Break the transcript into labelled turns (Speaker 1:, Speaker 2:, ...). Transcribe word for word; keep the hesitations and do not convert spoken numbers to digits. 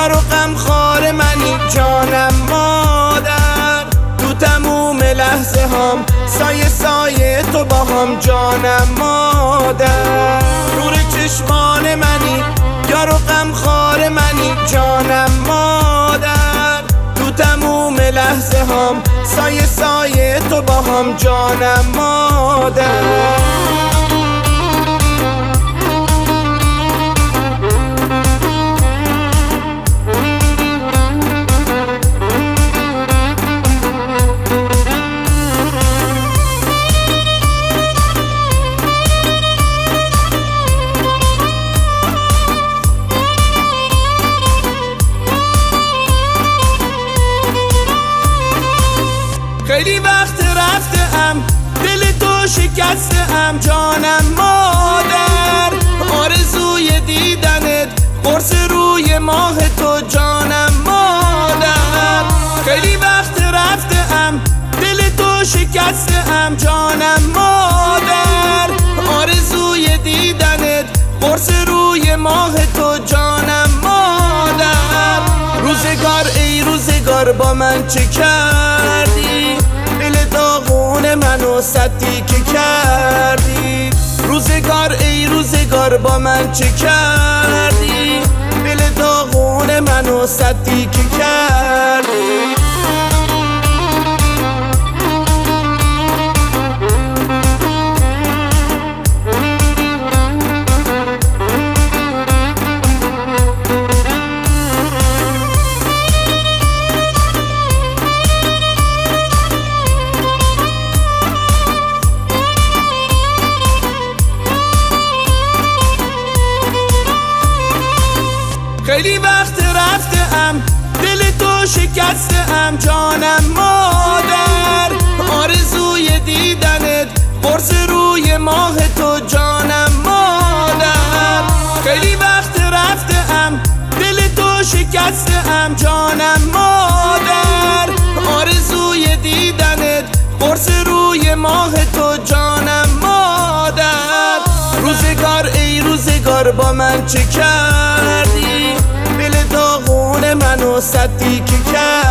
Speaker 1: یار و غمخوار منی جانم مادر. تو تموم لحظه هم سایه سایه تو با هم جانم مادر. نور چشمان منی یار و غمخوار منی جانم مادر. تو تموم لحظه هم سایه سایه تو با هم جانم مادر. خیلی وقت رفتم دل تو شکستم جانم مادر. آرزوی دیدنت قرص روی ماه تو جانم مادر. خیلی وقت رفتم دل تو شکستم جانم مادر. آرزوی دیدنت قرص روی ماه تو جانم مادر. روزگار ای روزگار با من چه کردی؟ دل داغون منو سدی که کردی. روزگار ای روزگار با من چه کردی؟ دل داغون منو سدی که کردی. خیلی وقت رفتم دل تو شکستم جانم مادر. آرزوی دیدنت قرص روی ماه تو جانم مادر. خیلی وقت رفتم دل تو شکستم جانم مادر. آرزوی دیدنت قرص روی ماه تو جانم مادر. روزگار ای روزگار با من چه کردی؟ دل داغون منو سدی که کرد.